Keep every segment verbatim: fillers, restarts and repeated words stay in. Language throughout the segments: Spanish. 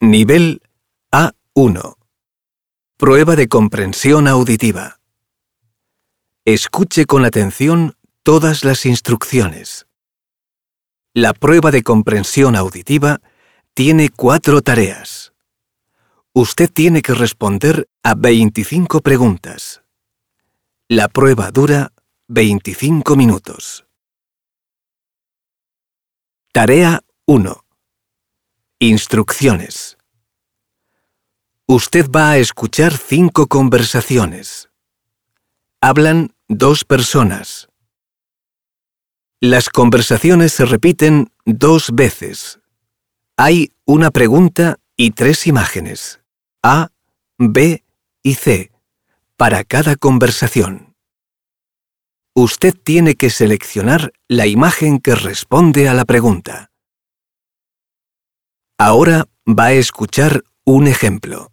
Nivel A uno. Prueba de comprensión auditiva. Escuche con atención todas las instrucciones. La prueba de comprensión auditiva tiene cuatro tareas. Usted tiene que responder a veinticinco preguntas. La prueba dura veinticinco minutos. Tarea uno. Instrucciones. Usted va a escuchar cinco conversaciones. Hablan dos personas. Las conversaciones se repiten dos veces. Hay una pregunta y tres imágenes, A, B y C, para cada conversación. Usted tiene que seleccionar la imagen que responde a la pregunta. Ahora va a escuchar un ejemplo.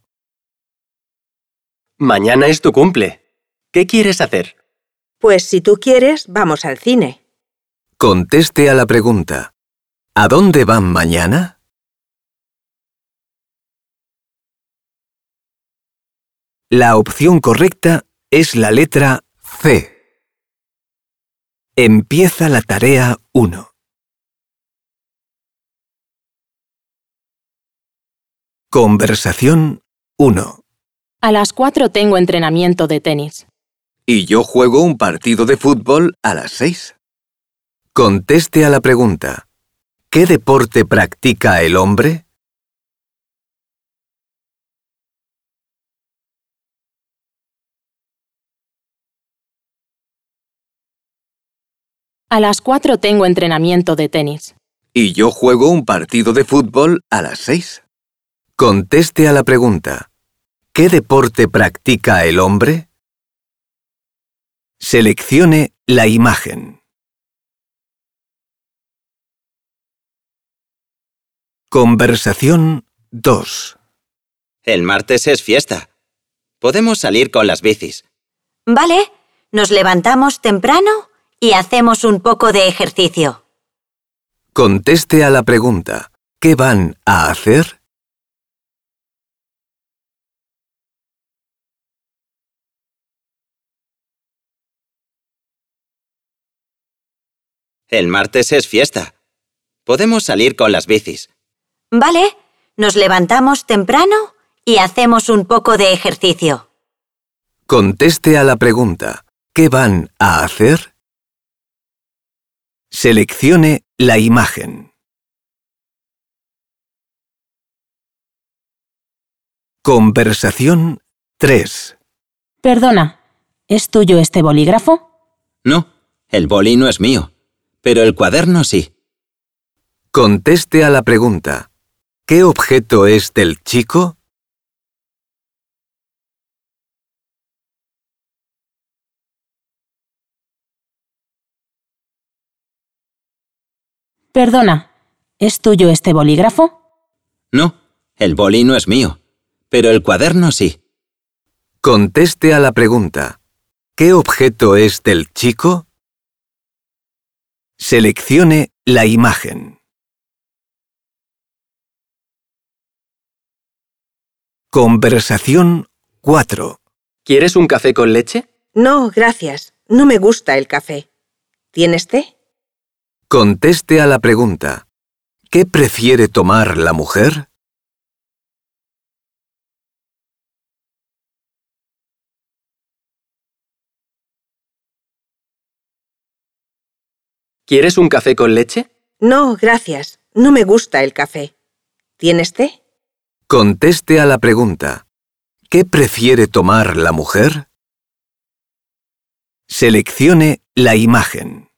Mañana es tu cumple. ¿Qué quieres hacer? Pues si tú quieres, vamos al cine. Conteste a la pregunta. ¿A dónde van mañana? La opción correcta es la letra C. Empieza la tarea uno. Conversación uno. A las cuatro tengo entrenamiento de tenis. Y yo juego un partido de fútbol a las seis. Conteste a la pregunta. ¿Qué deporte practica el hombre? A las cuatro tengo entrenamiento de tenis. Y yo juego un partido de fútbol a las seis. Conteste a la pregunta. ¿Qué deporte practica el hombre? Seleccione la imagen. Conversación dos. El martes es fiesta. Podemos salir con las bicis. Vale, nos levantamos temprano y hacemos un poco de ejercicio. Conteste a la pregunta. ¿Qué van a hacer? El martes es fiesta. Podemos salir con las bicis. Vale, nos levantamos temprano y hacemos un poco de ejercicio. Conteste a la pregunta. ¿Qué van a hacer? Seleccione la imagen. Conversación tres. Perdona, ¿es tuyo este bolígrafo? No, el boli no es mío, pero el cuaderno sí. Conteste a la pregunta. ¿Qué objeto es del chico? Perdona, ¿es tuyo este bolígrafo? No, el boli no es mío, pero el cuaderno sí. Conteste a la pregunta. ¿Qué objeto es del chico? Seleccione la imagen. Conversación cuatro. ¿Quieres un café con leche? No, gracias. No me gusta el café. ¿Tienes té? Conteste a la pregunta. ¿Qué prefiere tomar la mujer? ¿Quieres un café con leche? No, gracias. No me gusta el café. ¿Tienes té? Conteste a la pregunta. ¿Qué prefiere tomar la mujer? Seleccione la imagen.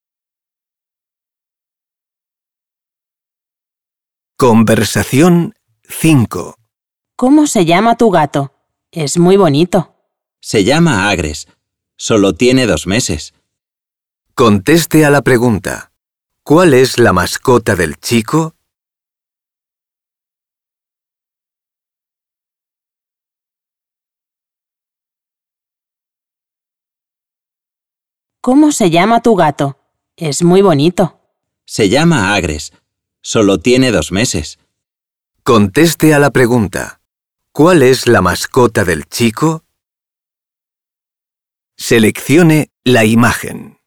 Conversación cinco. ¿Cómo se llama tu gato? Es muy bonito. Se llama Agres. Solo tiene dos meses. Conteste a la pregunta. ¿Cuál es la mascota del chico? ¿Cómo se llama tu gato? Es muy bonito. Se llama Agres. Solo tiene dos meses. Conteste a la pregunta. ¿Cuál es la mascota del chico? Seleccione la imagen.